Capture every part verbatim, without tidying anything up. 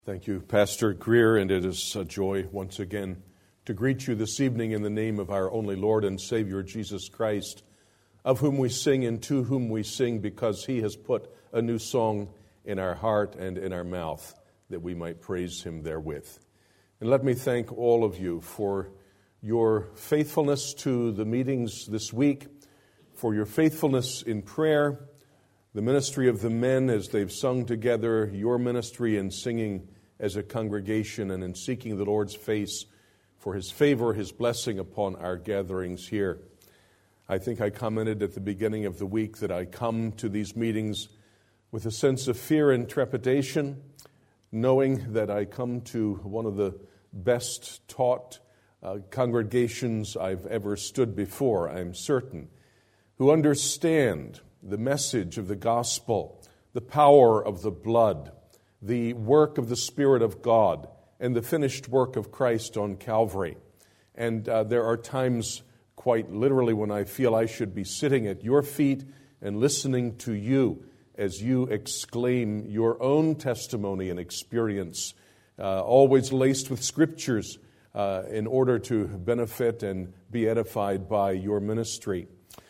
Thank you, Pastor Greer, and it is a joy once again to greet you this evening in the name of our only Lord and Savior, Jesus Christ, of whom we sing and to whom we sing because He has put a new song in our heart and in our mouth that we might praise Him therewith. And let me thank all of you for your faithfulness to the meetings this week, for your faithfulness in prayer, the ministry of the men as they've sung together, your ministry in singing as a congregation and in seeking the Lord's face for His favor, His blessing upon our gatherings here. I think I commented at the beginning of the week that I come to these meetings with a sense of fear and trepidation, knowing that I come to one of the best taught uh, congregations I've ever stood before, I'm certain, who understand the message of the gospel, the power of the blood, the work of the Spirit of God, and the finished work of Christ on Calvary. And uh, there are times, quite literally, when I feel I should be sitting at your feet and listening to you as you exclaim your own testimony and experience, uh, always laced with scriptures uh, in order to benefit and be edified by your ministry.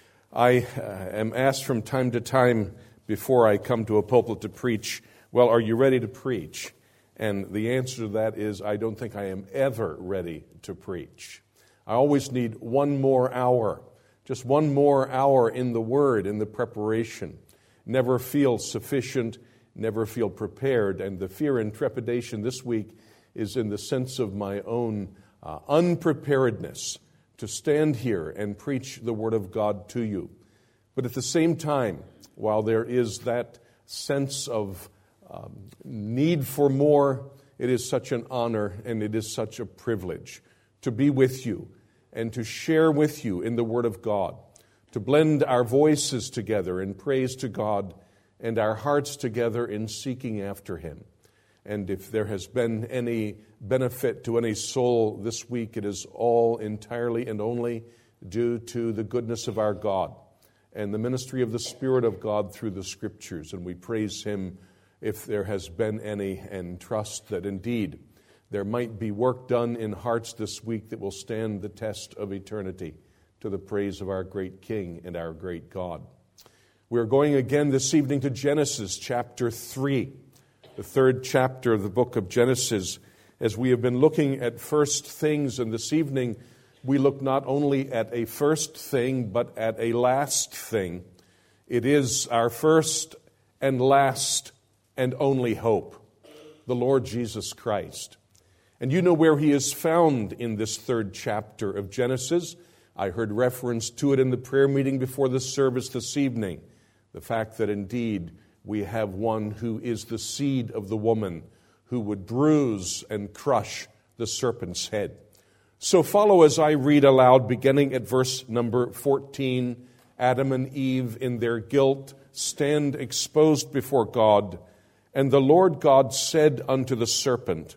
I uh, am asked from time to time before I come to a pulpit to preach, well, are you ready to preach? And the answer to that is I don't think I am ever ready to preach. I always need one more hour, just one more hour in the Word, in the preparation. Never feel sufficient, never feel prepared. And the fear and trepidation this week is in the sense of my own uh, unpreparedness to stand here and preach the Word of God to you. But at the same time, while there is that sense of um, need for more, it is such an honor and it is such a privilege to be with you and to share with you in the Word of God, to blend our voices together in praise to God and our hearts together in seeking after Him. And if there has been any benefit to any soul this week, it is all entirely and only due to the goodness of our God and the ministry of the Spirit of God through the Scriptures. And we praise Him if there has been any, and trust that indeed there might be work done in hearts this week that will stand the test of eternity to the praise of our great King and our great God. We are going again this evening to Genesis chapter three. The third chapter of the book of Genesis, as we have been looking at first things, and this evening we look not only at a first thing, but at a last thing. It is our first and last and only hope, the Lord Jesus Christ. And you know where He is found in this third chapter of Genesis. I heard reference to it in the prayer meeting before the service this evening. The fact that indeed we have one who is the seed of the woman, who would bruise and crush the serpent's head. So follow as I read aloud, beginning at verse number fourteen. Adam and Eve in their guilt stand exposed before God. And the Lord God said unto the serpent,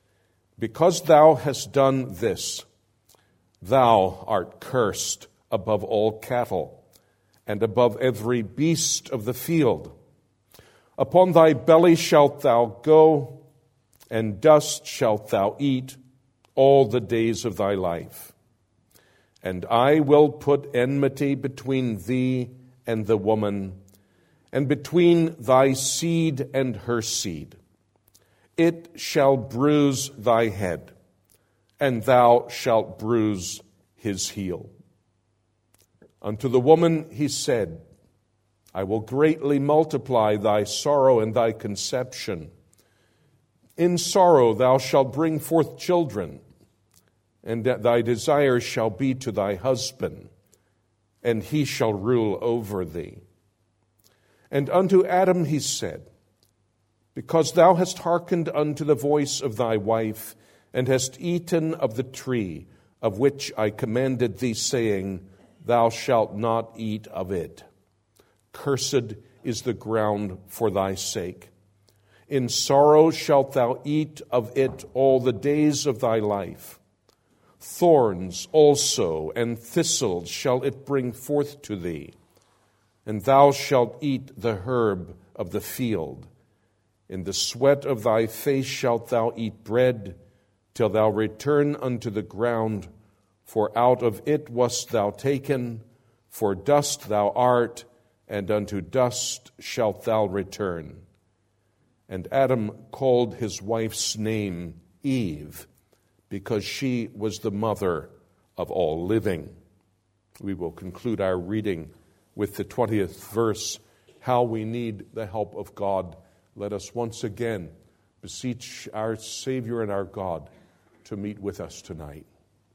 Because thou hast done this, thou art cursed above all cattle, and above every beast of the field. Upon thy belly shalt thou go, and dust shalt thou eat all the days of thy life. And I will put enmity between thee and the woman, and between thy seed and her seed. It shall bruise thy head, and thou shalt bruise his heel. Unto the woman he said, I will greatly multiply thy sorrow and thy conception. In sorrow thou shalt bring forth children, and thy desire shall be to thy husband, and he shall rule over thee. And unto Adam he said, Because thou hast hearkened unto the voice of thy wife, and hast eaten of the tree of which I commanded thee, saying, Thou shalt not eat of it. Cursed is the ground for thy sake. In sorrow shalt thou eat of it all the days of thy life. Thorns also and thistles shall it bring forth to thee, and thou shalt eat the herb of the field. In the sweat of thy face shalt thou eat bread, till thou return unto the ground, for out of it wast thou taken, for dust thou art, and unto dust shalt thou return. And Adam called his wife's name Eve, because she was the mother of all living. We will conclude our reading with the twentieth verse, how we need the help of God. Let us once again beseech our Savior and our God to meet with us tonight.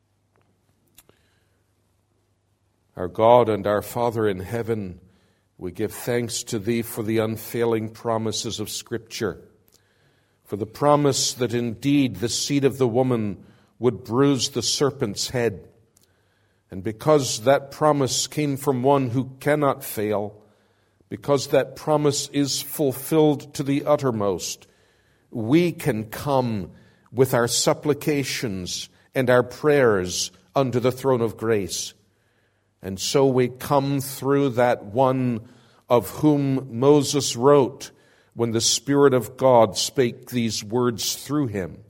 Our God and our Father in heaven, we give thanks to Thee for the unfailing promises of Scripture, for the promise that indeed the seed of the woman would bruise the serpent's head. And because that promise came from one who cannot fail, because that promise is fulfilled to the uttermost, we can come with our supplications and our prayers unto the throne of grace. And so we come through that one of whom Moses wrote when the Spirit of God spake these words through him.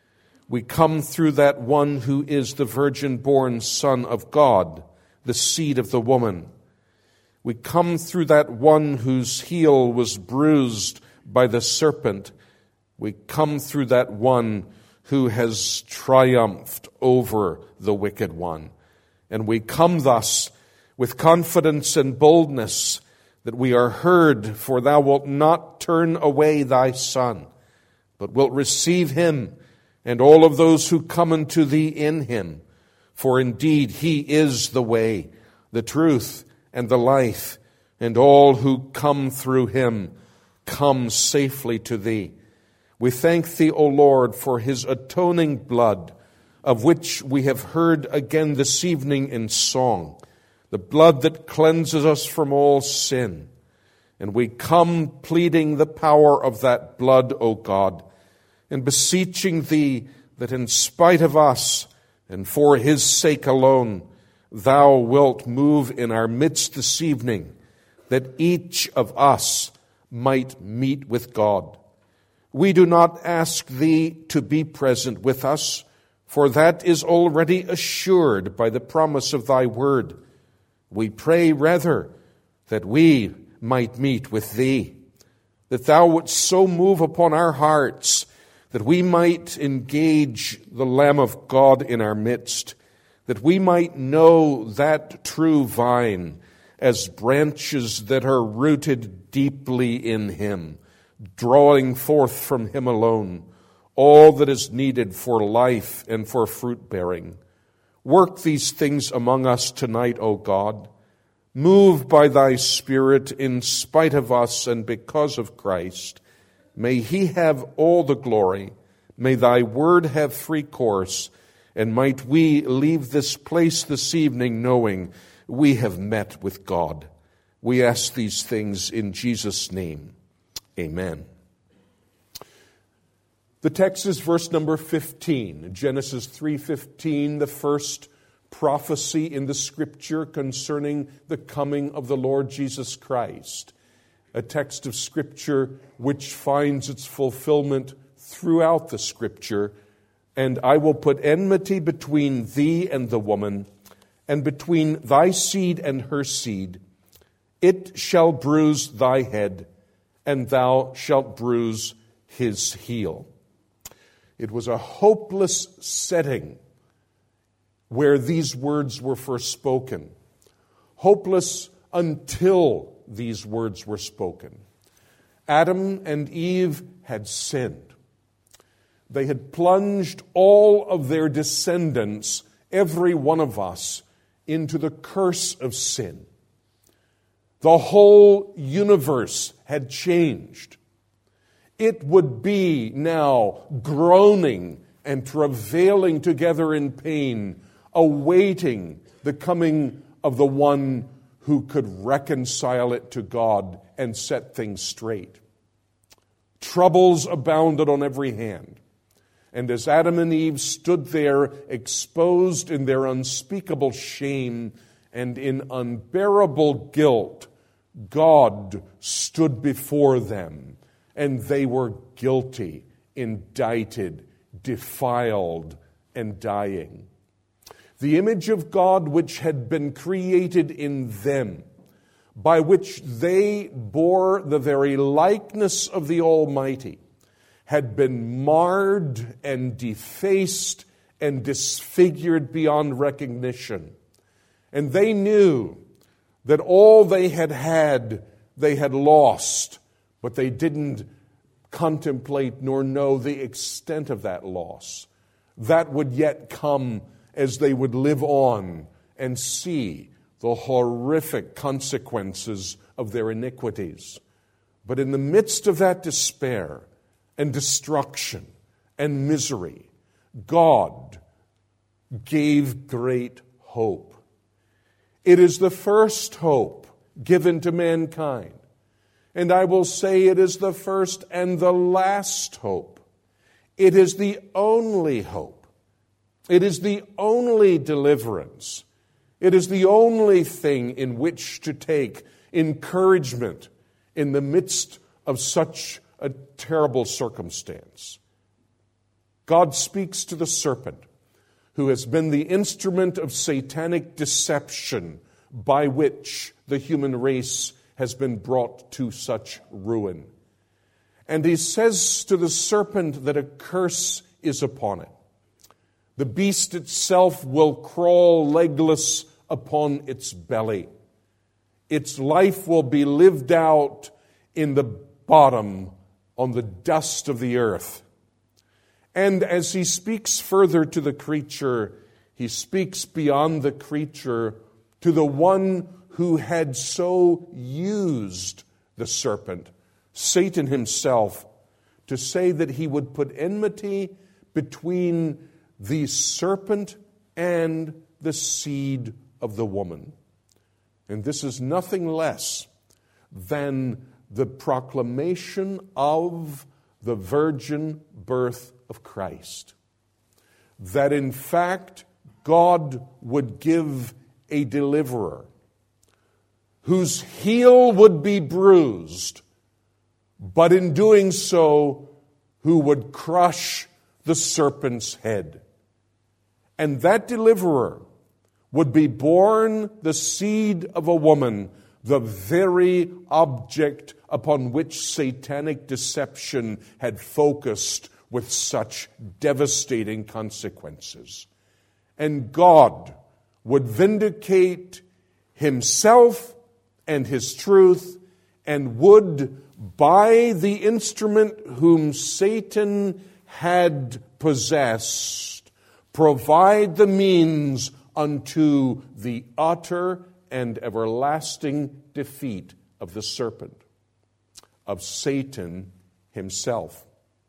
We come through that one who is the virgin-born Son of God, the seed of the woman. We come through that one whose heel was bruised by the serpent. We come through that one who has triumphed over the wicked one. And we come thus with confidence and boldness that we are heard, for thou wilt not turn away thy Son, but wilt receive him and all of those who come unto thee in him. For indeed he is the way, the truth, and the life, and all who come through him come safely to thee. We thank thee, O Lord, for his atoning blood, of which we have heard again this evening in song, the blood that cleanses us from all sin. And we come pleading the power of that blood, O God, and beseeching thee that in spite of us and for his sake alone, thou wilt move in our midst this evening, that each of us might meet with God. We do not ask thee to be present with us, for that is already assured by the promise of thy word. We pray rather that we might meet with thee, that thou wouldst so move upon our hearts that we might engage the Lamb of God in our midst, that we might know that true vine as branches that are rooted deeply in him, drawing forth from him alone all that is needed for life and for fruit-bearing. Work these things among us tonight, O God. Move by thy Spirit in spite of us and because of Christ. May he have all the glory. May thy word have free course. And might we leave this place this evening knowing we have met with God. We ask these things in Jesus' name. Amen. The text is verse number fifteen, Genesis three fifteen, the first prophecy in the Scripture concerning the coming of the Lord Jesus Christ. A text of Scripture which finds its fulfillment throughout the Scripture. And I will put enmity between thee and the woman, and between thy seed and her seed. It shall bruise thy head, and thou shalt bruise his heel. It was a hopeless setting where these words were first spoken. Hopeless until these words were spoken. Adam and Eve had sinned. They had plunged all of their descendants, every one of us, into the curse of sin. The whole universe had changed. It would be now groaning and travailing together in pain, awaiting the coming of the one who could reconcile it to God and set things straight. Troubles abounded on every hand. And as Adam and Eve stood there exposed in their unspeakable shame and in unbearable guilt, God stood before them and they were guilty, indicted, defiled, and dying. The image of God which had been created in them, by which they bore the very likeness of the Almighty, had been marred and defaced and disfigured beyond recognition. And they knew that all they had had, they had lost, but they didn't contemplate nor know the extent of that loss. That would yet come as they would live on and see the horrific consequences of their iniquities. But in the midst of that despair and destruction and misery, God gave great hope. It is the first hope given to mankind. And I will say it is the first and the last hope. It is the only hope. It is the only deliverance. It is the only thing in which to take encouragement in the midst of such a terrible circumstance. God speaks to the serpent, who has been the instrument of satanic deception by which the human race has been brought to such ruin. And he says to the serpent that a curse is upon it. The beast itself will crawl legless upon its belly. Its life will be lived out in the bottom, on the dust of the earth. And as he speaks further to the creature, he speaks beyond the creature to the one who had so used the serpent, Satan himself, to say that he would put enmity between the serpent and the seed of the woman. And this is nothing less than the proclamation of the virgin birth of Christ. That in fact, God would give a deliverer whose heel would be bruised, but in doing so, who would crush the serpent's head. And that deliverer would be born the seed of a woman, the very object upon which satanic deception had focused with such devastating consequences. And God would vindicate himself and his truth, and would, by the instrument whom Satan had possessed, provide the means unto the utter and everlasting defeat of the serpent, of Satan himself.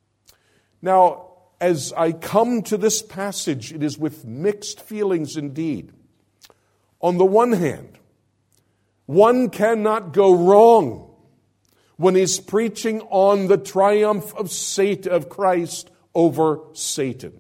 Now, as I come to this passage, it is with mixed feelings indeed. On the one hand, one cannot go wrong when he's preaching on the triumph of Satan, of Christ over Satan.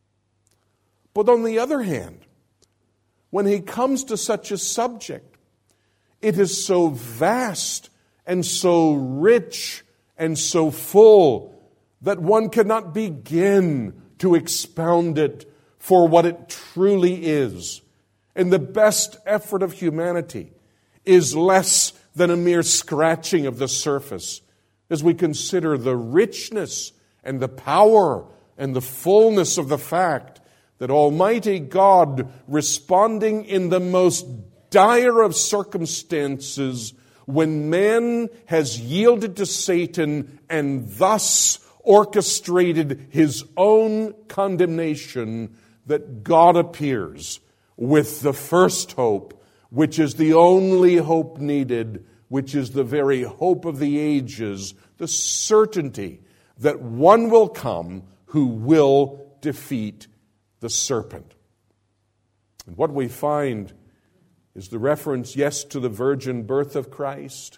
But on the other hand, when he comes to such a subject, it is so vast and so rich and so full that one cannot begin to expound it for what it truly is. And the best effort of humanity is less than a mere scratching of the surface as we consider the richness and the power and the fullness of the fact that Almighty God, responding in the most dire of circumstances, when man has yielded to Satan and thus orchestrated his own condemnation, that God appears with the first hope, which is the only hope needed, which is the very hope of the ages, the certainty that one will come who will defeat the serpent. And what we find is the reference, yes, to the virgin birth of Christ,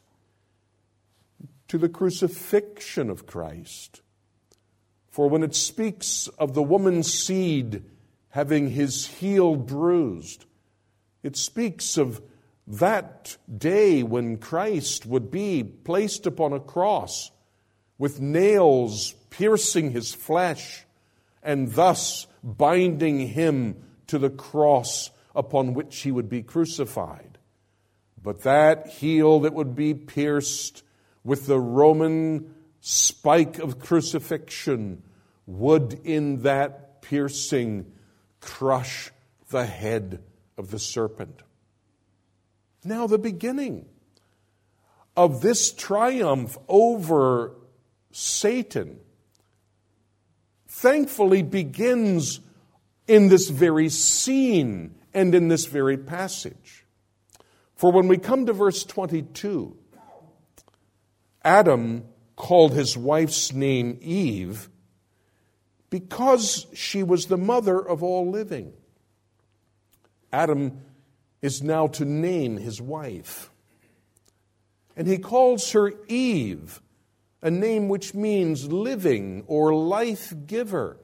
to the crucifixion of Christ. For when it speaks of the woman's seed having his heel bruised, it speaks of that day when Christ would be placed upon a cross, with nails piercing his flesh, and thus binding him to the cross upon which he would be crucified. But that heel that would be pierced with the Roman spike of crucifixion would in that piercing crush the head of the serpent. Now the beginning of this triumph over Satan thankfully begins in this very scene and in this very passage. For when we come to verse twenty-two, Adam called his wife's name Eve because she was the mother of all living. Adam is now to name his wife. And he calls her Eve, a name which means living or life giver,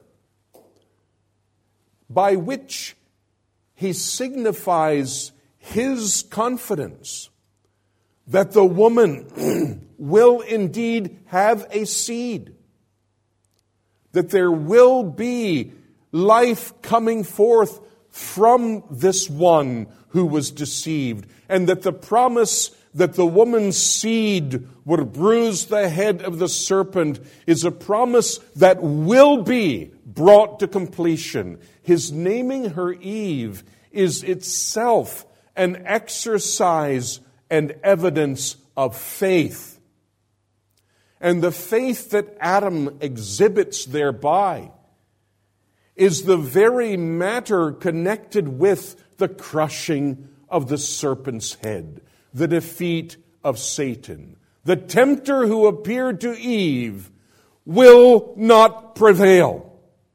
by which he signifies his confidence that the woman will indeed have a seed, that there will be life coming forth from this one who was deceived, and that the promise that the woman's seed would bruise the head of the serpent is a promise that will be brought to completion. His naming her Eve is itself an exercise and evidence of faith. And the faith that Adam exhibits thereby is the very matter connected with the crushing of the serpent's head, the defeat of Satan. The tempter who appeared to Eve will not prevail.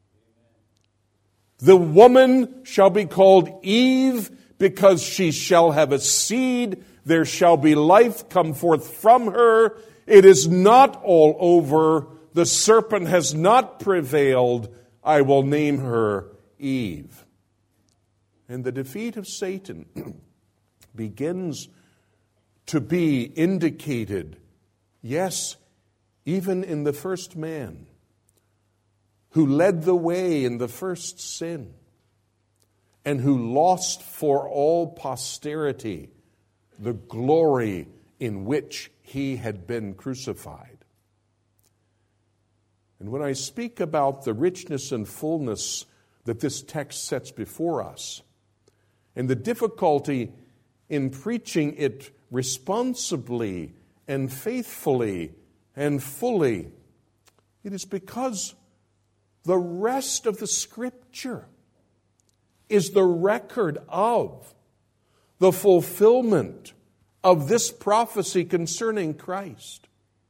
The woman shall be called Eve because she shall have a seed. There shall be life come forth from her. It is not all over. The serpent has not prevailed. I will name her Eve. And the defeat of Satan begins to be indicated, yes, even in the first man who led the way in the first sin and who lost for all posterity the glory in which he had been crucified. And when I speak about the richness and fullness that this text sets before us, and the difficulty in preaching it responsibly and faithfully and fully, it is because the rest of the Scripture is the record of the fulfillment of this prophecy concerning Christ.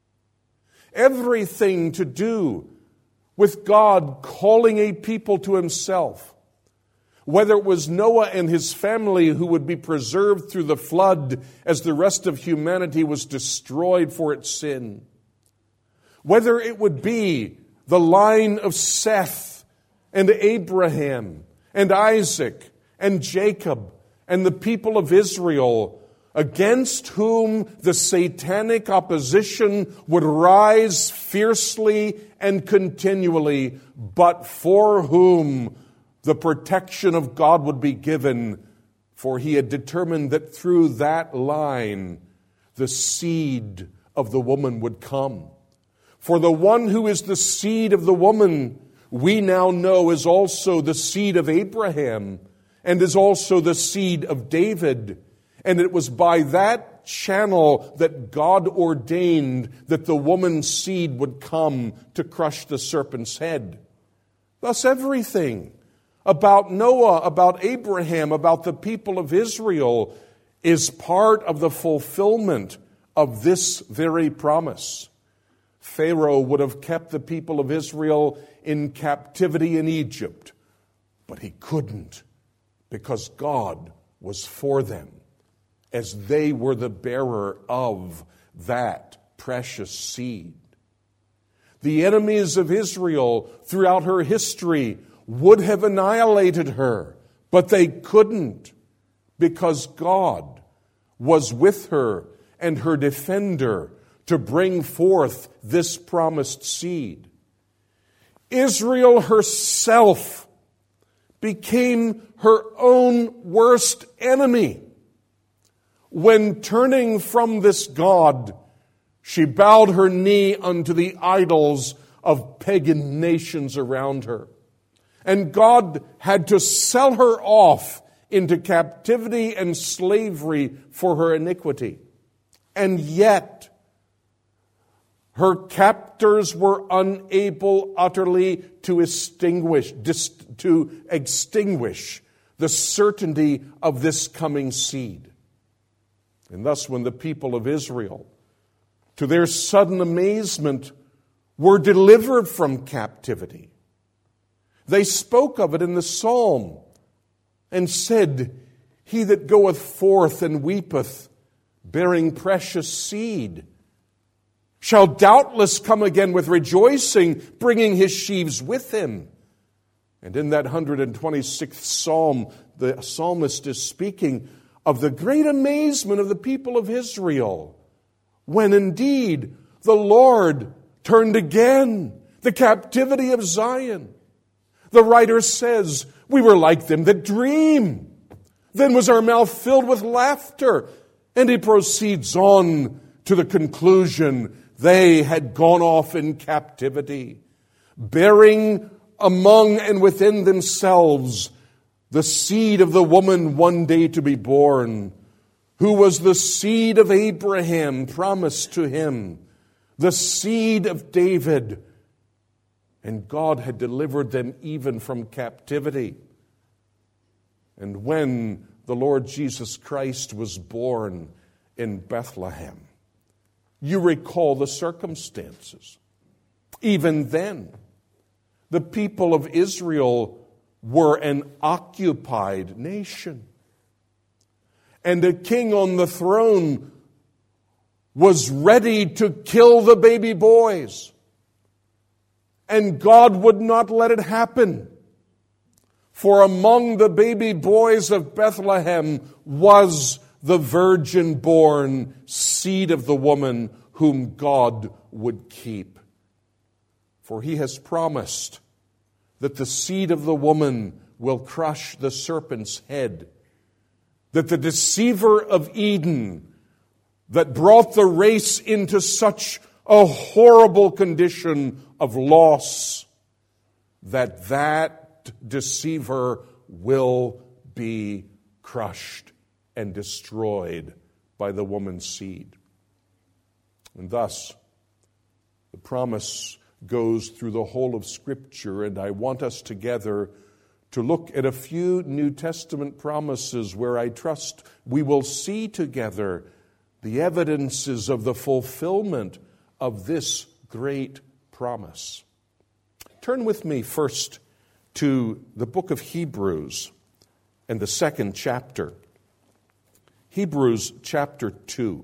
Everything to do with God calling a people to himself, whether it was Noah and his family who would be preserved through the flood as the rest of humanity was destroyed for its sin, whether it would be the line of Seth and Abraham and Isaac and Jacob and the people of Israel, against whom the satanic opposition would rise fiercely and continually, but for whom the protection of God would be given, for he had determined that through that line the seed of the woman would come. For the one who is the seed of the woman, we now know is also the seed of Abraham and is also the seed of David. And it was by that channel that God ordained that the woman's seed would come to crush the serpent's head. Thus everything about Noah, about Abraham, about the people of Israel is part of the fulfillment of this very promise. Pharaoh would have kept the people of Israel in captivity in Egypt, but he couldn't because God was for them, as they were the bearer of that precious seed. The enemies of Israel throughout her history would have annihilated her, but they couldn't because God was with her and her defender to bring forth this promised seed. Israel herself became her own worst enemy. When turning from this God, she bowed her knee unto the idols of pagan nations around her. And God had to sell her off into captivity and slavery for her iniquity. And yet, her captors were unable utterly to extinguish, to extinguish the certainty of this coming seed. And thus, when the people of Israel, to their sudden amazement, were delivered from captivity, they spoke of it in the psalm and said, "He that goeth forth and weepeth, bearing precious seed, shall doubtless come again with rejoicing, bringing his sheaves with him." And in that one hundred twenty-sixth psalm, the psalmist is speaking of the great amazement of the people of Israel, when indeed the Lord turned again the captivity of Zion. The writer says, "We were like them that dream. Then was our mouth filled with laughter." And he proceeds on to the conclusion, they had gone off in captivity, bearing among and within themselves the seed of the woman one day to be born, who was the seed of Abraham promised to him, the seed of David. And God had delivered them even from captivity. And when the Lord Jesus Christ was born in Bethlehem, you recall the circumstances. Even then, the people of Israel were an occupied nation. And a king on the throne was ready to kill the baby boys. And God would not let it happen. For among the baby boys of Bethlehem was the virgin-born seed of the woman whom God would keep. For he has promised that the seed of the woman will crush the serpent's head, that the deceiver of Eden that brought the race into such a horrible condition of loss, that that deceiver will be crushed and destroyed by the woman's seed. And thus, the promise goes through the whole of Scripture, and I want us together to look at a few New Testament promises where I trust we will see together the evidences of the fulfillment of this great promise. Turn with me first to the book of Hebrews and the second chapter. Hebrews chapter two.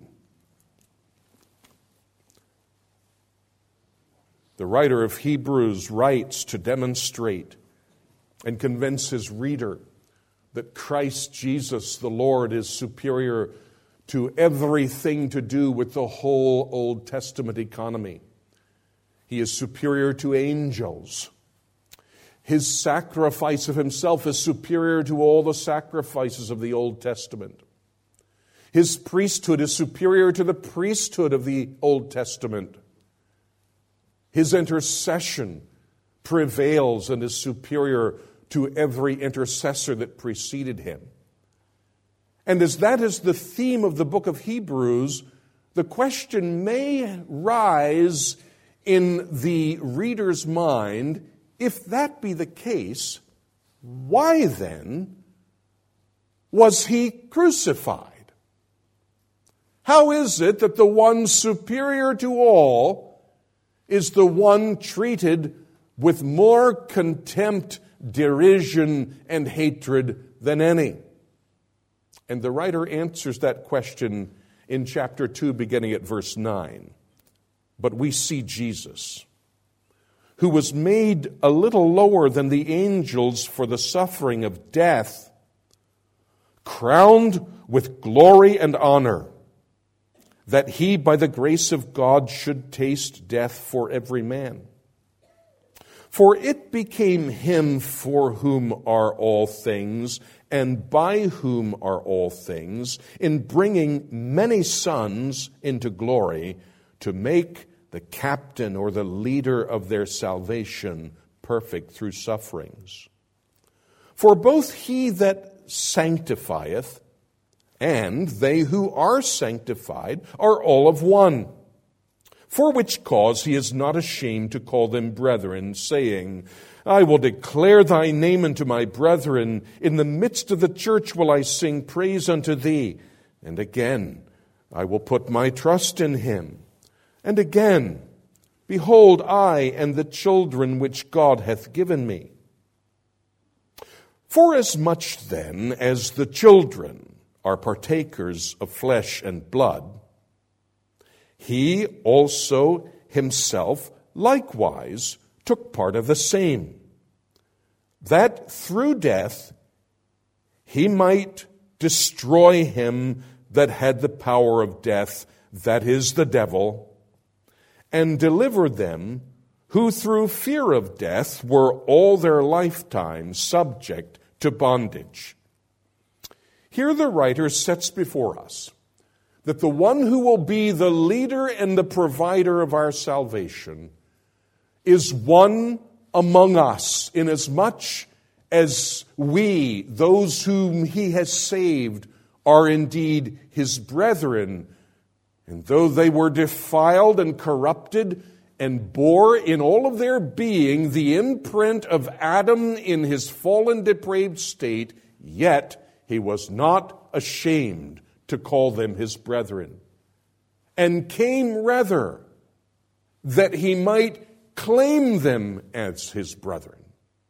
The writer of Hebrews writes to demonstrate and convince his reader that Christ Jesus the Lord is superior to everything to do with the whole Old Testament economy. He is superior to angels. His sacrifice of himself is superior to all the sacrifices of the Old Testament. His priesthood is superior to the priesthood of the Old Testament. His intercession prevails and is superior to every intercessor that preceded him. And as that is the theme of the book of Hebrews, the question may rise in the reader's mind, if that be the case, why then was he crucified? How is it that the one superior to all is the one treated with more contempt, derision, and hatred than any? And the writer answers that question in chapter two, beginning at verse nine. But we see Jesus, who was made a little lower than the angels for the suffering of death, crowned with glory and honor, that he, by the grace of God, should taste death for every man. For it became him for whom are all things, and by whom are all things, in bringing many sons into glory, to make the captain or the leader of their salvation perfect through sufferings. For both he that sanctifieth and they who are sanctified are all of one. For which cause he is not ashamed to call them brethren, saying, I will declare thy name unto my brethren. In the midst of the church will I sing praise unto thee. And again, I will put my trust in him. And again, behold, I and the children which God hath given me. Forasmuch then as the children are partakers of flesh and blood, he also himself likewise took part of the same, that through death he might destroy him that had the power of death, that is, the devil, and deliver them who through fear of death were all their lifetime subject to bondage. Here the writer sets before us that the one who will be the leader and the provider of our salvation is one among us, inasmuch as we, those whom he has saved, are indeed his brethren. And though they were defiled and corrupted and bore in all of their being the imprint of Adam in his fallen, depraved state, yet he was not ashamed to call them his brethren, and came rather that he might claim them as his brethren.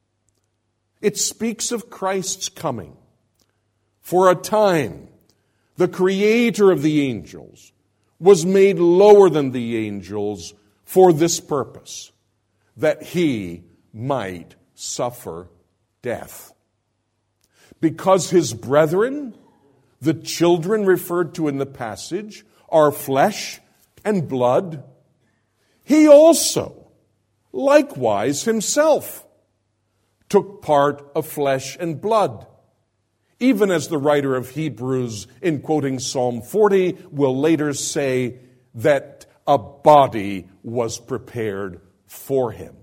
It speaks of Christ's coming. For a time, the creator of the angels was made lower than the angels for this purpose, that he might suffer death. Because his brethren, the children referred to in the passage, are flesh and blood, he also, likewise himself, took part of flesh and blood, even as the writer of Hebrews, in quoting Psalm forty, will later say that a body was prepared for him,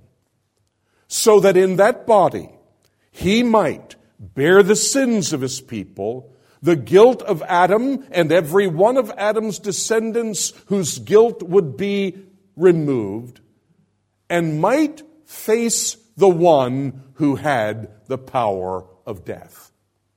so that in that body he might bear the sins of his people, the guilt of Adam and every one of Adam's descendants whose guilt would be removed, and might face the one who had the power of death.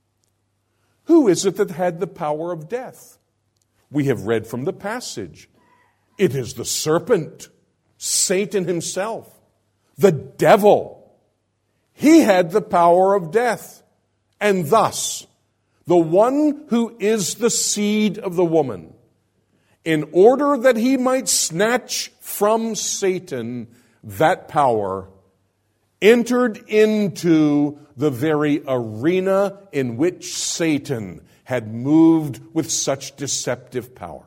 Who is it that had the power of death? We have read from the passage. It is the serpent, Satan himself, the devil. He had the power of death. And thus, the one who is the seed of the woman, in order that he might snatch from Satan that power, entered into the very arena in which Satan had moved with such deceptive power.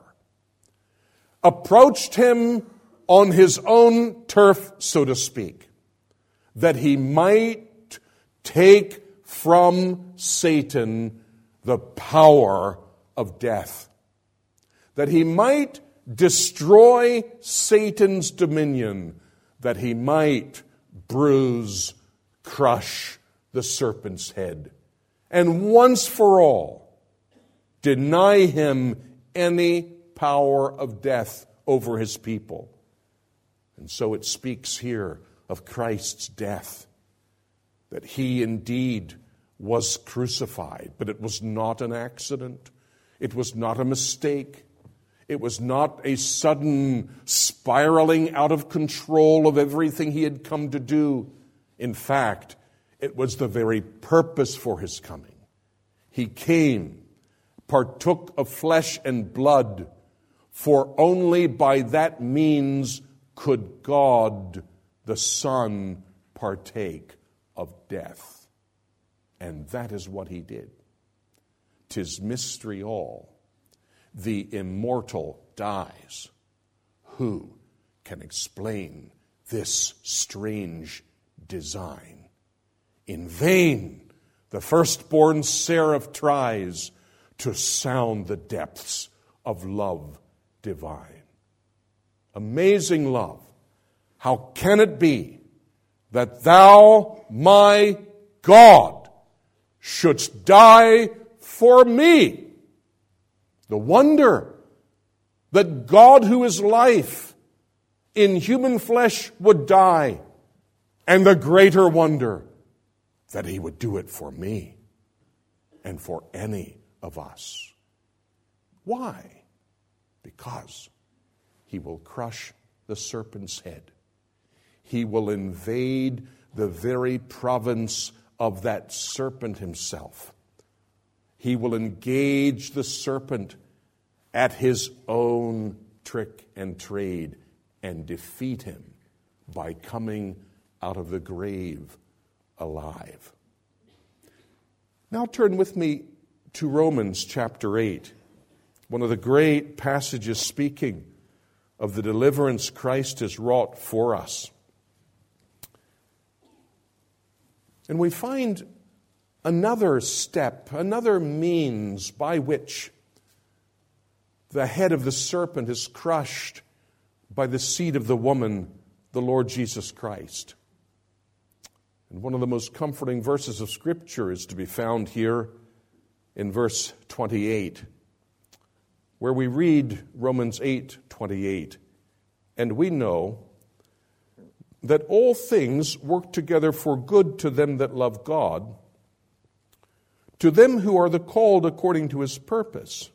Approached him on his own turf, so to speak, that he might take from Satan the power of death, that he might destroy Satan's dominion, that he might bruise, crush the serpent's head, and once for all deny him any power of death over his people. And so it speaks here of Christ's death, that he indeed was crucified, but it was not an accident. It was not a mistake. It was not a sudden spiraling out of control of everything he had come to do. In fact, it was the very purpose for his coming. He came, partook of flesh and blood, for only by that means could God, the Son, partake of death. And that is what he did. 'Tis mystery all. The immortal dies. Who can explain this strange design? In vain the firstborn seraph tries to sound the depths of love divine. Amazing love. How can it be that thou, my God, shouldst die for me? The wonder that God, who is life, in human flesh would die, and the greater wonder that he would do it for me and for any of us. Why? Because he will crush the serpent's head. He will invade the very province of that serpent himself. He will engage the serpent at his own trick and trade and defeat him by coming out of the grave alive. Now turn with me to Romans chapter eight, one of the great passages speaking of the deliverance Christ has wrought for us. And we find another step, another means by which the head of the serpent is crushed by the seed of the woman, the Lord Jesus Christ. And one of the most comforting verses of Scripture is to be found here in verse twenty-eight, where we read Romans eight twenty-eight, and we know that all things work together for good to them that love God, to them who are the called according to his purpose.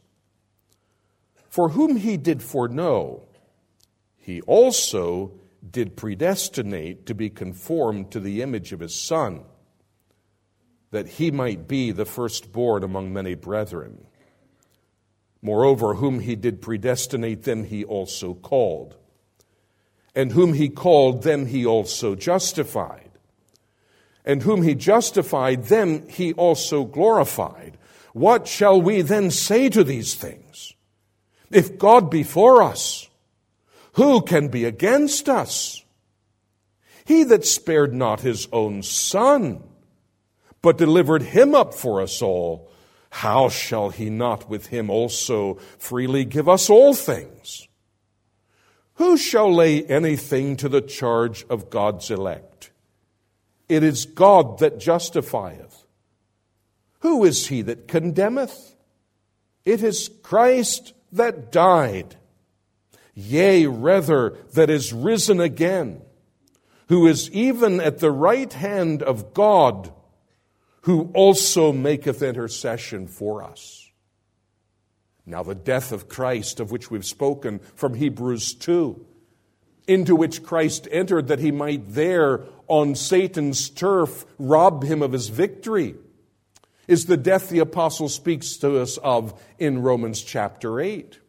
For whom he did foreknow, he also did predestinate to be conformed to the image of his Son, that he might be the firstborn among many brethren. Moreover, whom he did predestinate, them he also called. And whom he called, them he also justified. And whom he justified, them he also glorified. What shall we then say to these things? If God be for us, who can be against us? He that spared not his own Son, but delivered him up for us all, how shall he not with him also freely give us all things? Who shall lay anything to the charge of God's elect? It is God that justifieth. Who is he that condemneth? It is Christ that died, yea, rather, that is risen again, who is even at the right hand of God, who also maketh intercession for us. Now the death of Christ, of which we've spoken from Hebrews two, into which Christ entered that he might there on Satan's turf rob him of his victory, is the death the apostle speaks to us of in Romans chapter eight.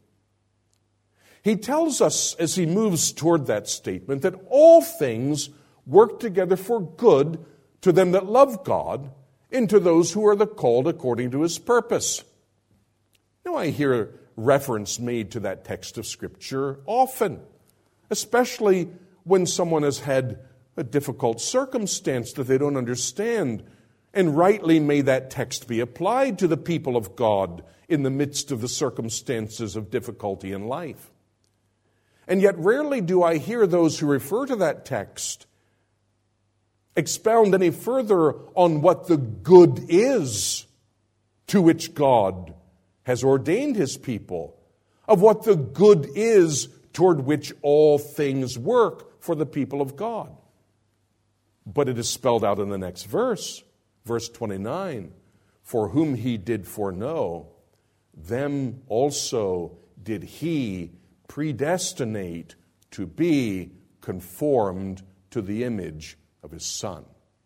He tells us as he moves toward that statement that all things work together for good to them that love God and to those who are the called according to his purpose. Now I hear reference made to that text of Scripture often, especially when someone has had a difficult circumstance that they don't understand. And rightly may that text be applied to the people of God in the midst of the circumstances of difficulty in life. And yet rarely do I hear those who refer to that text expound any further on what the good is to which God has ordained his people, of what the good is toward which all things work for the people of God. But it is spelled out in the next verse. Verse twenty-nine, for whom he did foreknow, them also did he predestinate to be conformed to the image of his Son.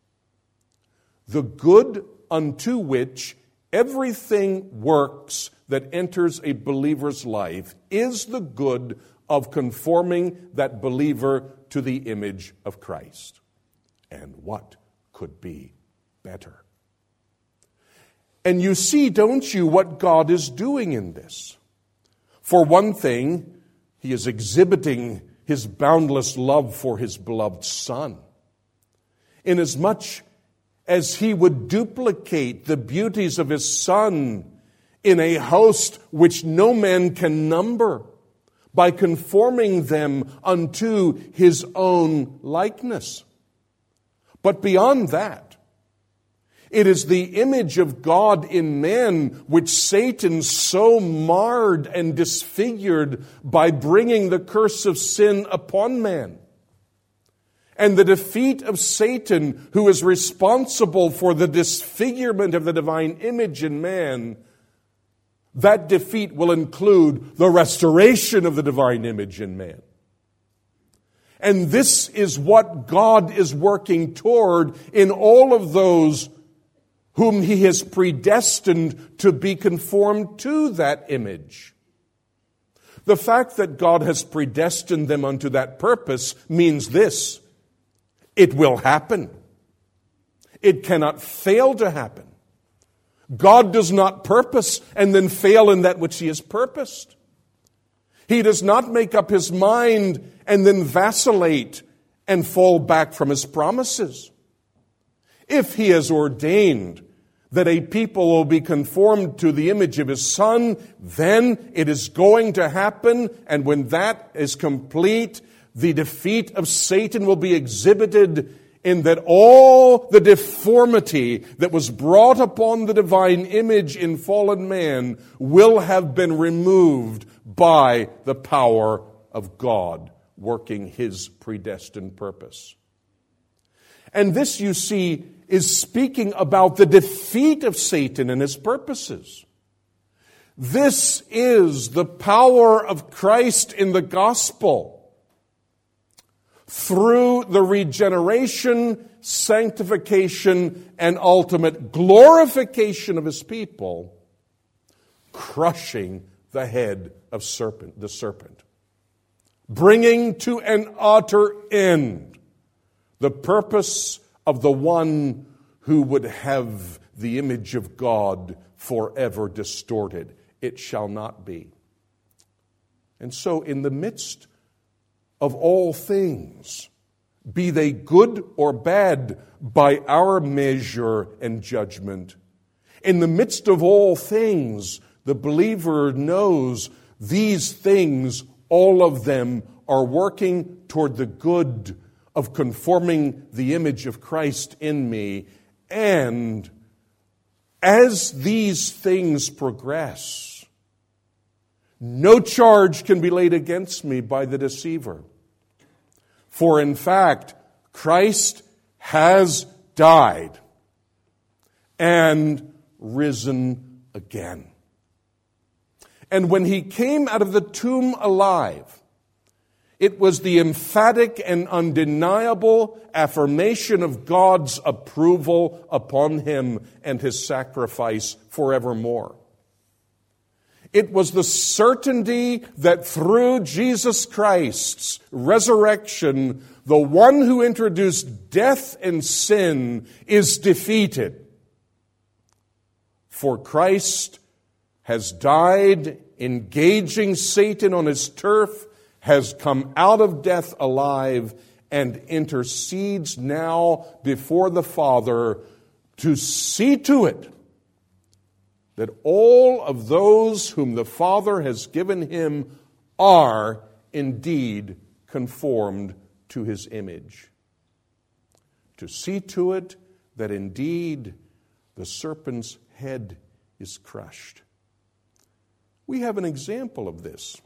The good unto which everything works that enters a believer's life is the good of conforming that believer to the image of Christ. And what could be better? And you see, don't you, what God is doing in this? For one thing, He is exhibiting his boundless love for his beloved Son, inasmuch as he would duplicate the beauties of his Son in a host which no man can number, by conforming them unto his own likeness. But beyond that, it is the image of God in man which Satan so marred and disfigured by bringing the curse of sin upon man. And the defeat of Satan, who is responsible for the disfigurement of the divine image in man, that defeat will include the restoration of the divine image in man. And this is what God is working toward in all of those whom he has predestined to be conformed to that image. The fact that God has predestined them unto that purpose means this: it will happen. It cannot fail to happen. God does not purpose and then fail in that which he has purposed. He does not make up his mind and then vacillate and fall back from his promises. If he has ordained that a people will be conformed to the image of his Son, then it is going to happen, and when that is complete, the defeat of Satan will be exhibited in that all the deformity that was brought upon the divine image in fallen man will have been removed by the power of God working his predestined purpose. And this, you see, is speaking about the defeat of Satan and his purposes. This is the power of Christ in the gospel. Through the regeneration, sanctification, and ultimate glorification of his people, crushing the head of serpent, the serpent, bringing to an utter end the purpose of the one who would have the image of God forever distorted. It shall not be. And so in the midst of all things, be they good or bad by our measure and judgment, in the midst of all things, the believer knows these things, all of them, are working toward the good of conforming the image of Christ in me. And as these things progress, no charge can be laid against me by the deceiver. For in fact, Christ has died and risen again. And when he came out of the tomb alive, it was the emphatic and undeniable affirmation of God's approval upon him and his sacrifice forevermore. It was the certainty that through Jesus Christ's resurrection, the one who introduced death and sin is defeated. For Christ has died, engaging Satan on his turf, has come out of death alive, and intercedes now before the Father to see to it that all of those whom the Father has given him are indeed conformed to his image. To see to it that indeed the serpent's head is crushed. We have an example of this.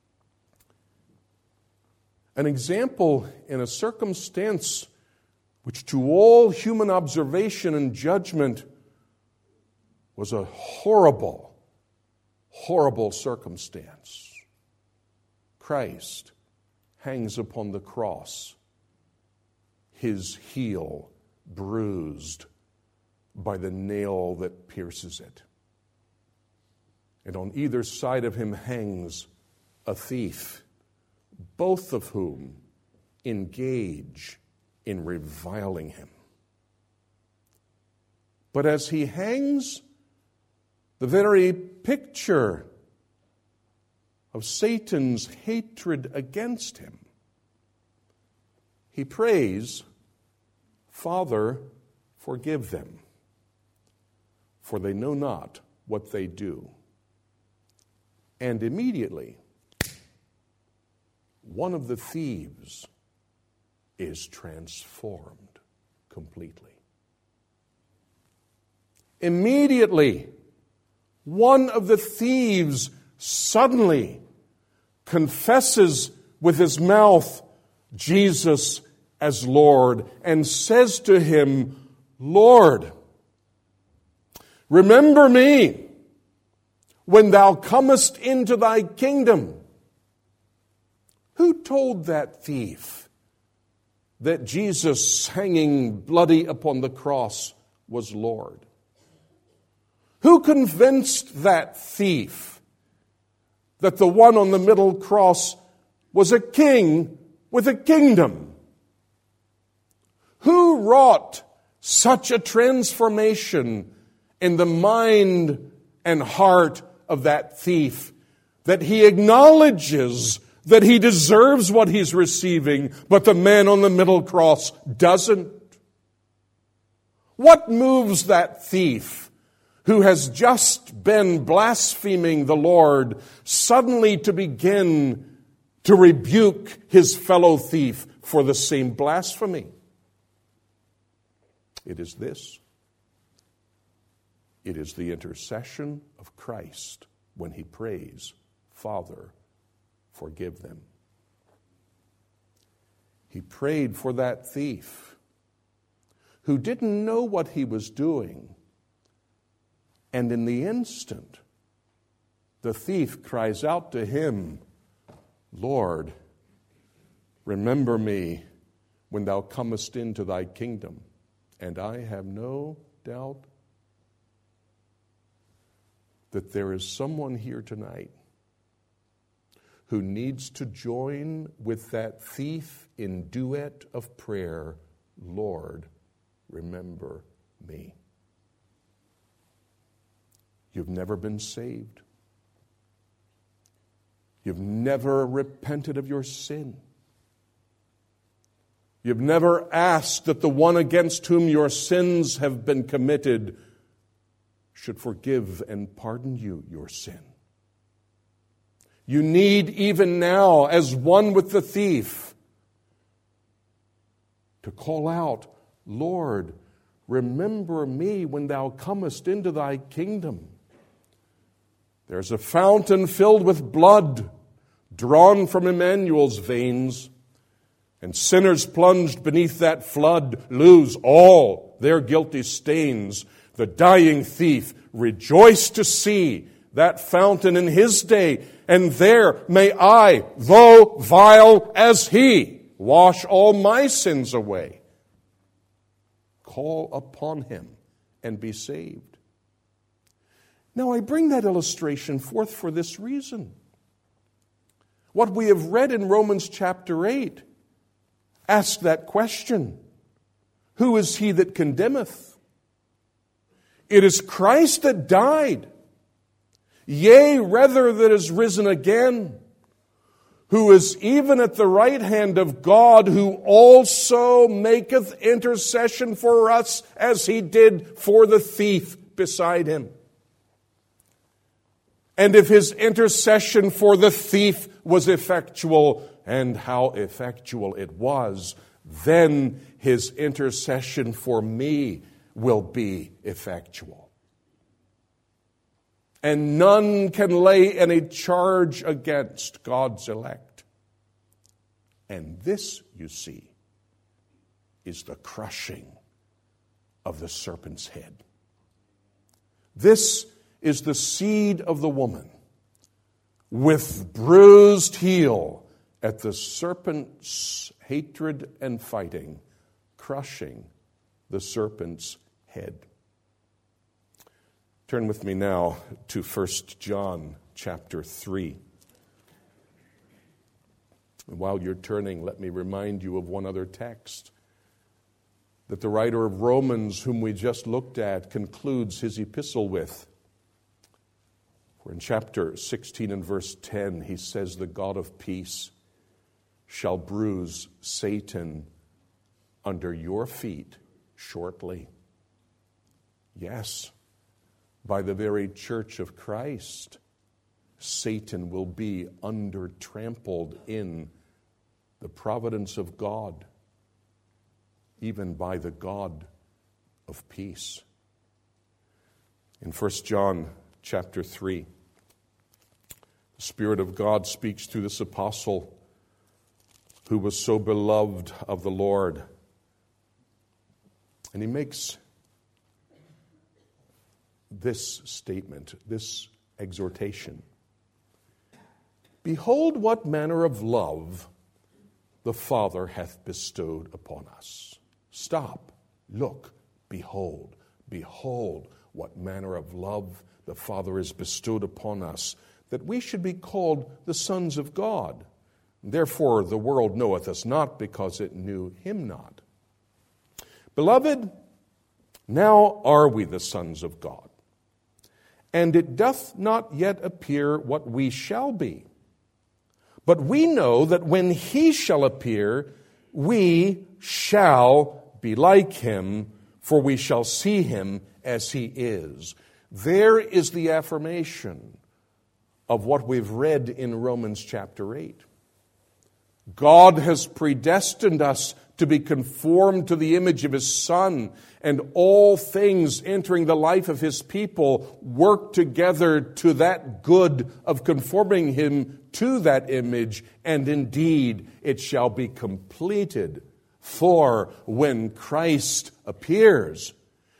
An example in a circumstance which to all human observation and judgment was a horrible, horrible circumstance. Christ hangs upon the cross, his heel bruised by the nail that pierces it. And on either side of him hangs a thief, both of whom engage in reviling him. But as he hangs, the very picture of Satan's hatred against him, he prays, "Father, forgive them, for they know not what they do." And immediately, one of the thieves is transformed completely. Immediately, one of the thieves suddenly confesses with his mouth Jesus as Lord and says to him, "Lord, remember me when thou comest into thy kingdom." Who told that thief that Jesus hanging bloody upon the cross was Lord? Who convinced that thief that the one on the middle cross was a king with a kingdom? Who wrought such a transformation in the mind and heart of that thief that he acknowledges that he deserves what he's receiving, but the man on the middle cross doesn't? What moves that thief who has just been blaspheming the Lord suddenly to begin to rebuke his fellow thief for the same blasphemy? It is this. It is the intercession of Christ when he prays, "Father, forgive them." He prayed for that thief who didn't know what he was doing. And in the instant, the thief cries out to him, "Lord, remember me when thou comest into thy kingdom." And I have no doubt that there is someone here tonight who needs to join with that thief in duet of prayer, "Lord, remember me." You've never been saved. You've never repented of your sin. You've never asked that the one against whom your sins have been committed should forgive and pardon you your sin. You need even now, as one with the thief, to call out, "Lord, remember me when thou comest into thy kingdom." There's a fountain filled with blood drawn from Emmanuel's veins, and sinners plunged beneath that flood lose all their guilty stains. The dying thief rejoiced to see that fountain in his day, and there may I, though vile as he, wash all my sins away. Call upon him and be saved. Now, I bring that illustration forth for this reason. What we have read in Romans chapter eight asks that question: who is he that condemneth? It is Christ that died, yea, rather that is risen again, who is even at the right hand of God, who also maketh intercession for us as he did for the thief beside him. And if his intercession for the thief was effectual, and how effectual it was, then his intercession for me will be effectual. And none can lay any charge against God's elect. And this, you see, is the crushing of the serpent's head. This is the seed of the woman with bruised heel at the serpent's hatred and fighting, crushing the serpent's head. Turn with me now to First John chapter three. And while you're turning, let me remind you of one other text that the writer of Romans, whom we just looked at, concludes his epistle with. For in chapter sixteen and verse ten, he says, the God of peace shall bruise Satan under your feet shortly. Yes, by the very church of Christ, Satan will be under trampled in the providence of God, even by the God of peace. In First John chapter three, the Spirit of God speaks through this apostle who was so beloved of the Lord. And he makes this statement, this exhortation. Behold what manner of love the Father hath bestowed upon us. Stop, look, behold, behold what manner of love the Father has bestowed upon us, that we should be called the sons of God. Therefore the world knoweth us not, because it knew him not. Beloved, now are we the sons of God, and it doth not yet appear what we shall be. But we know that when he shall appear, we shall be like him, for we shall see him as he is. There is the affirmation of what we've read in Romans chapter eight. God has predestined us to be conformed to the image of his Son, and all things entering the life of his people work together to that good of conforming him to that image, and indeed it shall be completed. For when Christ appears,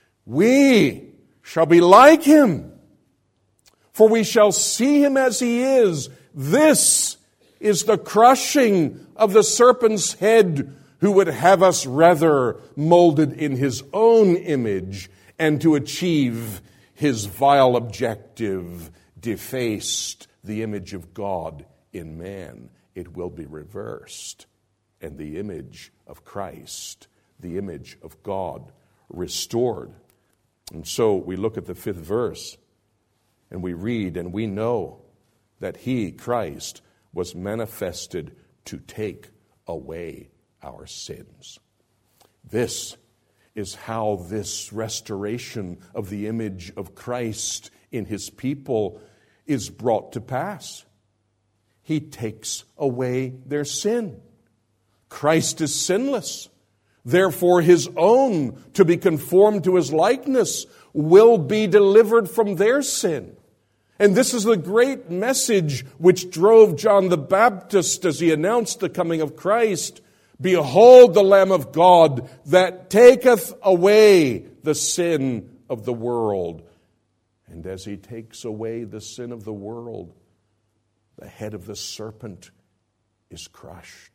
we shall be like him, for we shall see him as he is. This is the crushing of the serpent's head, who would have us rather molded in his own image, and to achieve his vile objective, defaced the image of God in man. It will be reversed, and the image of Christ, the image of God, restored. And so we look at the fifth verse, and we read, and we know that he, Christ, was manifested to take away our sins. This is how this restoration of the image of Christ in his people is brought to pass. He takes away their sin. Christ is sinless. Therefore, his own, to be conformed to his likeness, will be delivered from their sin. And this is the great message which drove John the Baptist as he announced the coming of Christ. Behold the Lamb of God that taketh away the sin of the world. And as he takes away the sin of the world, the head of the serpent is crushed.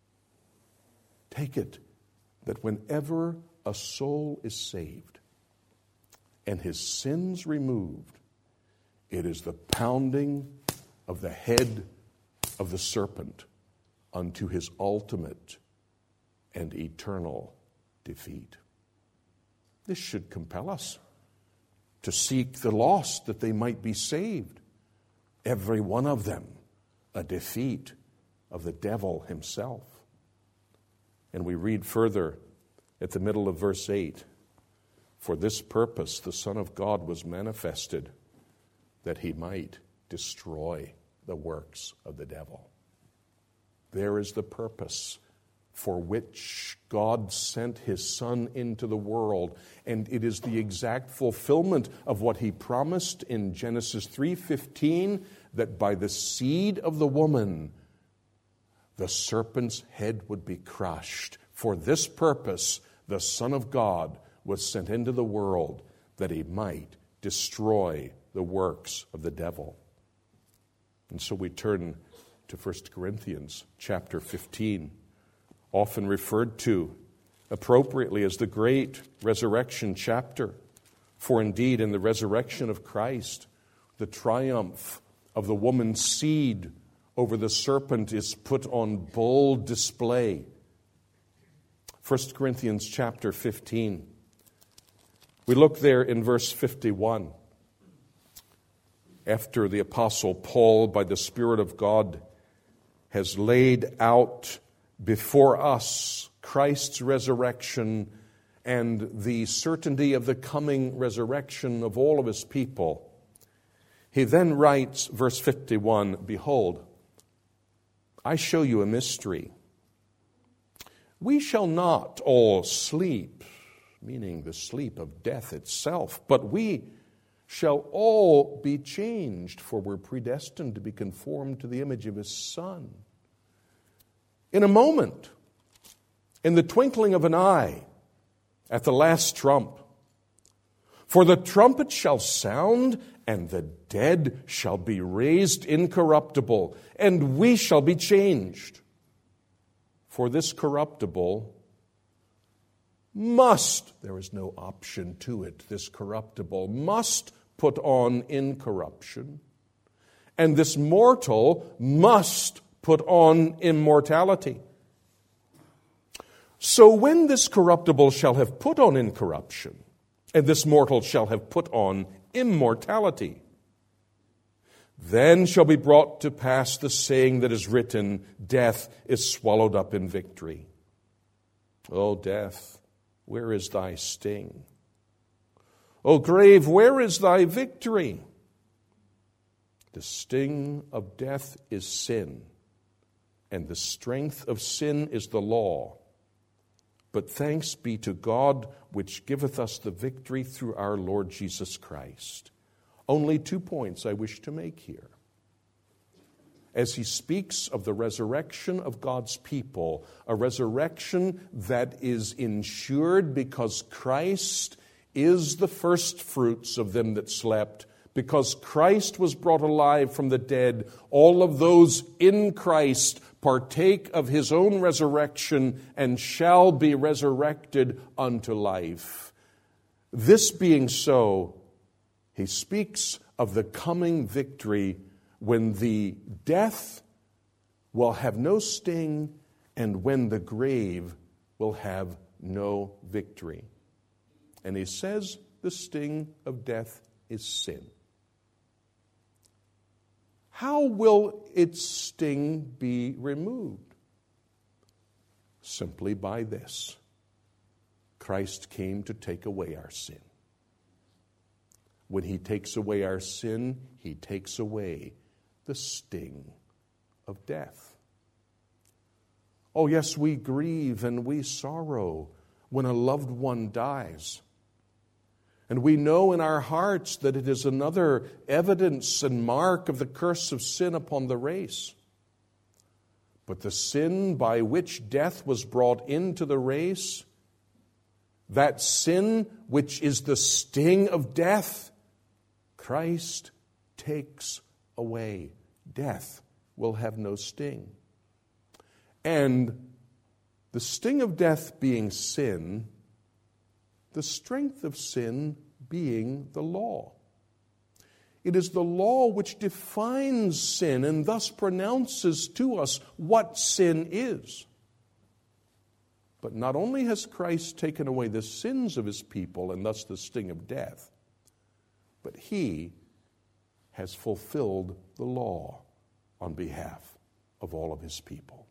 Take it that whenever a soul is saved and his sins removed, it is the pounding of the head of the serpent unto his ultimate and eternal defeat. This should compel us to seek the lost that they might be saved. Every one of them a defeat of the devil himself. And we read further at the middle of verse eight, for this purpose the Son of God was manifested, that he might destroy the works of the devil. There is the purpose for which God sent his Son into the world, and it is the exact fulfillment of what he promised in Genesis three fifteen, that by the seed of the woman the serpent's head would be crushed. For this purpose the Son of God was sent into the world, that he might destroy the works of the devil. And so we turn to First Corinthians chapter fifteen, often referred to appropriately as the great resurrection chapter. For indeed, in the resurrection of Christ, the triumph of the woman's seed over the serpent is put on bold display. First Corinthians chapter fifteen. We look there in verse fifty-one. after the Apostle Paul, by the Spirit of God, has laid out before us Christ's resurrection and the certainty of the coming resurrection of all of his people, he then writes, verse fifty-one, "Behold, I show you a mystery. We shall not all sleep," meaning the sleep of death itself, "but we shall all be changed, for we're predestined to be conformed to the image of his Son. In a moment, in the twinkling of an eye, at the last trump. For the trumpet shall sound, and the dead shall be raised incorruptible, and we shall be changed. For this corruptible must," there is no option to it, "this corruptible must put on incorruption, and this mortal must put on immortality. So when this corruptible shall have put on incorruption, and this mortal shall have put on immortality, then shall be brought to pass the saying that is written, death is swallowed up in victory. O death, where is thy sting? O grave, where is thy victory? The sting of death is sin, and the strength of sin is the law. But thanks be to God, which giveth us the victory through our Lord Jesus Christ." Only two points I wish to make here. As he speaks of the resurrection of God's people, a resurrection that is ensured because Christ is the first fruits of them that slept, because Christ was brought alive from the dead, all of those in Christ partake of his own resurrection and shall be resurrected unto life. This being so, he speaks of the coming victory when the death will have no sting and when the grave will have no victory. And he says the sting of death is sin. How will its sting be removed? Simply by this: Christ came to take away our sin. When he takes away our sin, he takes away the sting of death. Oh, yes, we grieve and we sorrow when a loved one dies. And we know in our hearts that it is another evidence and mark of the curse of sin upon the race. But the sin by which death was brought into the race, that sin which is the sting of death, Christ takes away. Death will have no sting. And the sting of death being sin, the strength of sin being the law. It is the law which defines sin and thus pronounces to us what sin is. But not only has Christ taken away the sins of his people and thus the sting of death, but he has fulfilled the law on behalf of all of his people.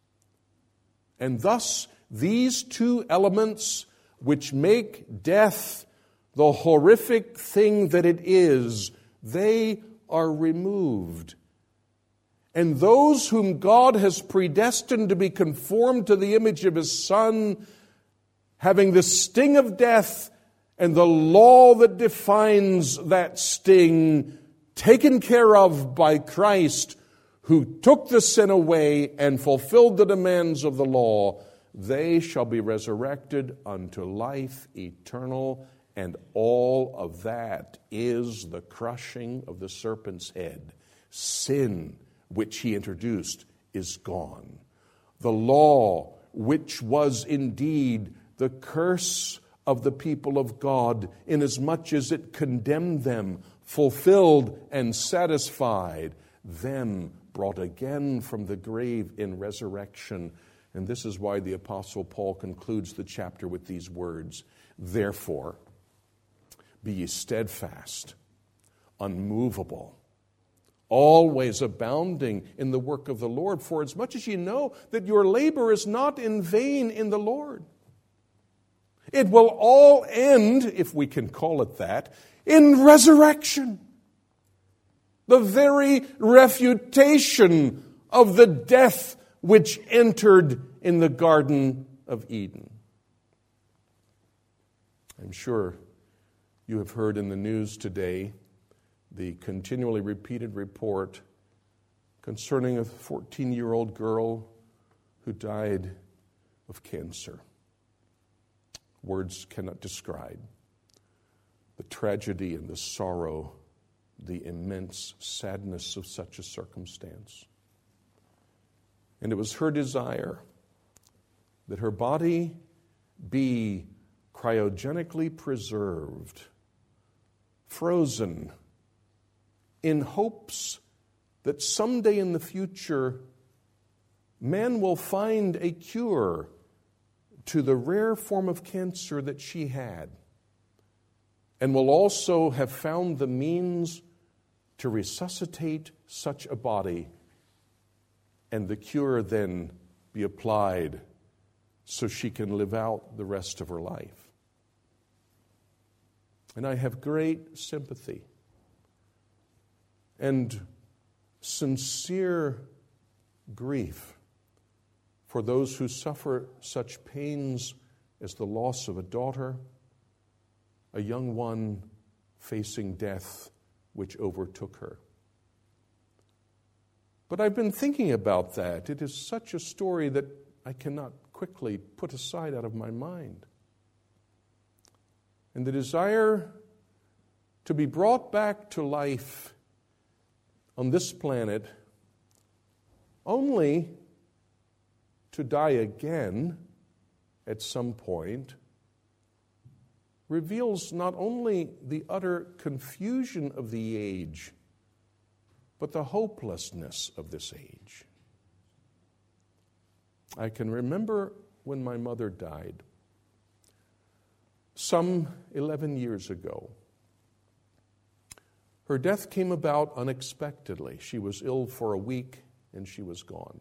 And thus, these two elements which make death the horrific thing that it is, they are removed. And those whom God has predestined to be conformed to the image of his Son, having the sting of death and the law that defines that sting taken care of by Christ, who took the sin away and fulfilled the demands of the law, they shall be resurrected unto life eternal, and all of that is the crushing of the serpent's head. Sin, which he introduced, is gone. The law, which was indeed the curse of the people of God, inasmuch as it condemned them, fulfilled and satisfied, them brought again from the grave in resurrection. And this is why the Apostle Paul concludes the chapter with these words: "Therefore, be ye steadfast, unmovable, always abounding in the work of the Lord, for as much as ye know that your labor is not in vain in the Lord. It will all end, if we can call it that, in resurrection. The very refutation of the death which entered in the Garden of Eden. I'm sure you have heard in the news today the continually repeated report concerning a fourteen-year-old girl who died of cancer. Words cannot describe the tragedy and the sorrow, the immense sadness of such a circumstance. And it was her desire that her body be cryogenically preserved, frozen, in hopes that someday in the future man will find a cure to the rare form of cancer that she had, and will also have found the means to resuscitate such a body, and the cure then be applied so she can live out the rest of her life. And I have great sympathy and sincere grief for those who suffer such pains as the loss of a daughter, a young one facing death which overtook her. But I've been thinking about that. It is such a story that I cannot quickly put aside out of my mind. And the desire to be brought back to life on this planet only to die again at some point reveals not only the utter confusion of the age, but the hopelessness of this age. I can remember when my mother died, some eleven years ago. Her death came about unexpectedly. She was ill for a week and she was gone.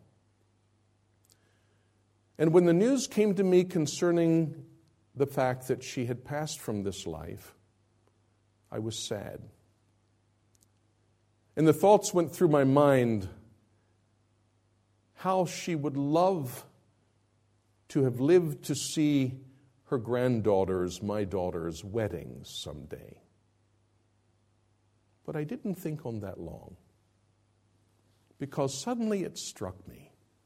And when the news came to me concerning the fact that she had passed from this life, I was sad. And the thoughts went through my mind how she would love to have lived to see her granddaughters, my daughters' weddings someday. But I didn't think on that long, because suddenly it struck me.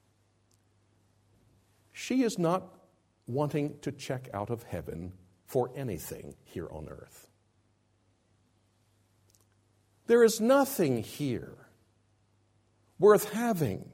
She is not wanting to check out of heaven for anything here on earth. There is nothing here worth having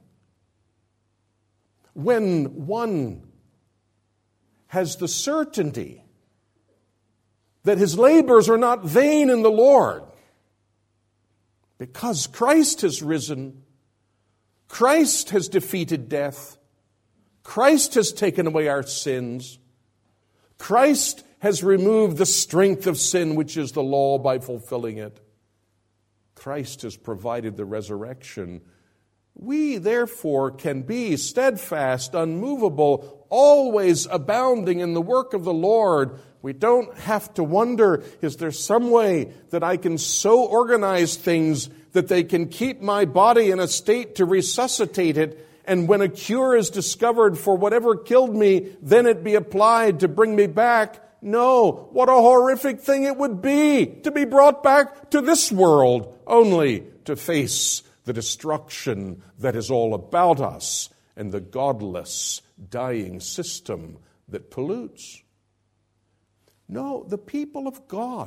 when one has the certainty that his labors are not vain in the Lord, because Christ has risen, Christ has defeated death, Christ has taken away our sins, Christ has removed the strength of sin, which is the law, by fulfilling it. Christ has provided the resurrection. We, therefore, can be steadfast, unmovable, always abounding in the work of the Lord. We don't have to wonder, is there some way that I can so organize things that they can keep my body in a state to resuscitate it, and when a cure is discovered for whatever killed me, then it be applied to bring me back? No, what a horrific thing it would be to be brought back to this world only to face the destruction that is all about us and the godless, dying system that pollutes. No, the people of God,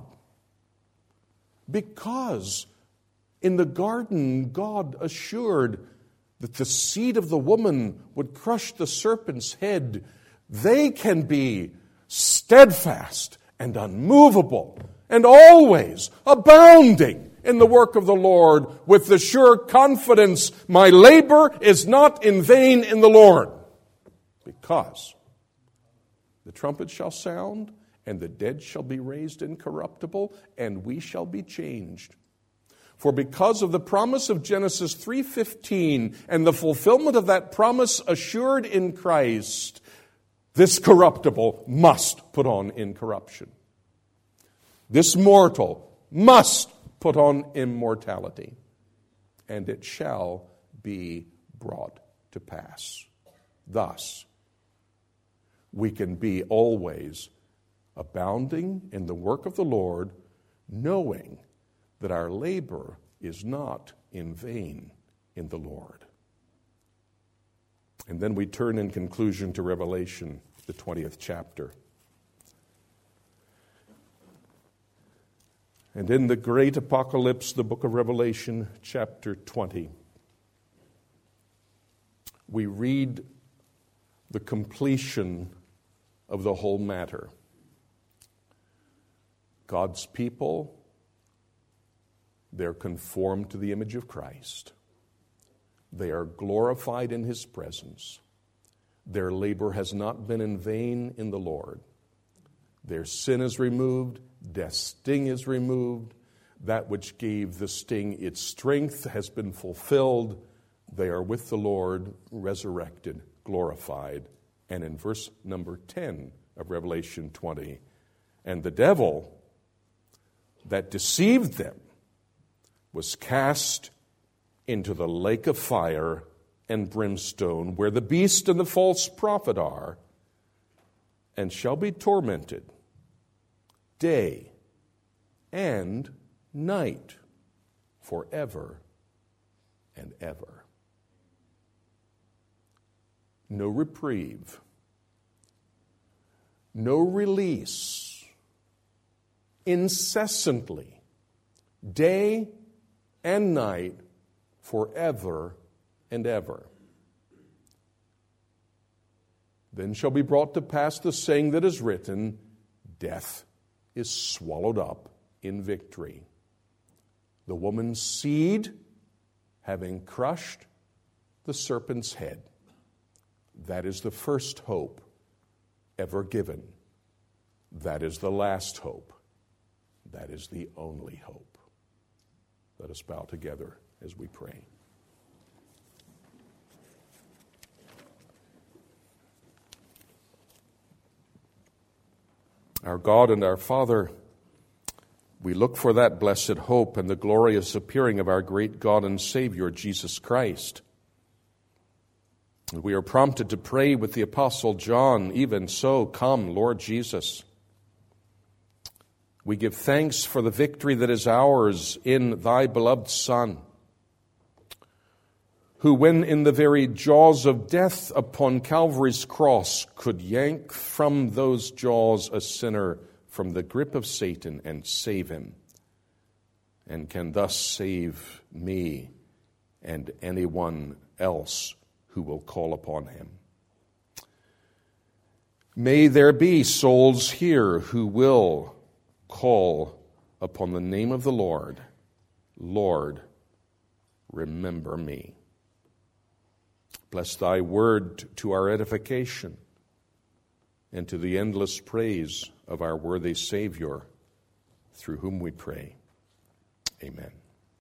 because in the garden God assured that the seed of the woman would crush the serpent's head, they can be steadfast and unmovable and always abounding in the work of the Lord with the sure confidence, my labor is not in vain in the Lord, because the trumpet shall sound and the dead shall be raised incorruptible and we shall be changed. For because of the promise of Genesis three fifteen and the fulfillment of that promise assured in Christ, this corruptible must put on incorruption. This mortal must put on immortality, and it shall be brought to pass. Thus, we can be always abounding in the work of the Lord, knowing that our labor is not in vain in the Lord. And then we turn in conclusion to Revelation, the twentieth chapter. And in the great apocalypse, the book of Revelation, chapter twenty, we read the completion of the whole matter. God's people, they're conformed to the image of Christ. They are glorified in His presence. Their labor has not been in vain in the Lord. Their sin is removed. Death's sting is removed. That which gave the sting its strength has been fulfilled. They are with the Lord, resurrected, glorified. And in verse number ten of Revelation twenty, and the devil that deceived them was cast into the lake of fire and brimstone, where the beast and the false prophet are, and shall be tormented day and night forever and ever. No reprieve, no release, incessantly, day and night, forever and ever. Then shall be brought to pass the saying that is written, death is swallowed up in victory. The woman's seed, having crushed the serpent's head. That is the first hope ever given. That is the last hope. That is the only hope. Let us bow together as we pray. Our God and our Father, we look for that blessed hope and the glorious appearing of our great God and Savior, Jesus Christ. We are prompted to pray with the Apostle John, even so, come, Lord Jesus. We give thanks for the victory that is ours in thy beloved Son, who, when in the very jaws of death upon Calvary's cross, could yank from those jaws a sinner from the grip of Satan and save him, and can thus save me and anyone else who will call upon him. May there be souls here who will call upon the name of the Lord. Lord, remember me. Bless thy word to our edification and to the endless praise of our worthy Savior, through whom we pray. Amen.